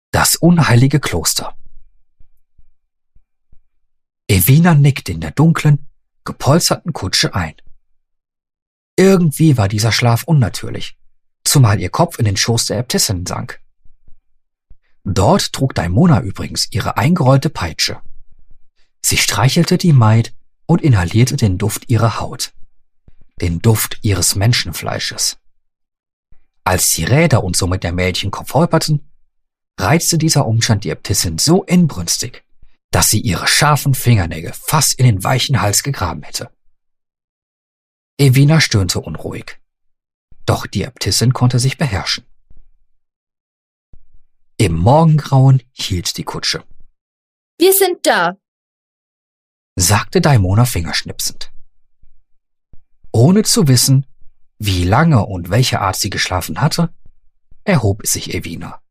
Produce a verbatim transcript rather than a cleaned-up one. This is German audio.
Das unheilige Kloster. Evina nickte in der dunklen, gepolsterten Kutsche ein. Irgendwie war dieser Schlaf unnatürlich, zumal ihr Kopf in den Schoß der Äbtissin sank. Dort trug Daimona übrigens ihre eingerollte Peitsche. Sie streichelte die Maid und inhalierte den Duft ihrer Haut, den Duft ihres Menschenfleisches. Als die Räder und somit der Mädchenkopf holperten, reizte dieser Umstand die Äbtissin so inbrünstig, dass sie ihre scharfen Fingernägel fast in den weichen Hals gegraben hätte. Evina stöhnte unruhig, doch die Äbtissin konnte sich beherrschen. Im Morgengrauen hielt die Kutsche. Wir sind da, sagte Daimona fingerschnipsend. Ohne zu wissen, wie lange und welche Art sie geschlafen hatte, erhob sich Evina.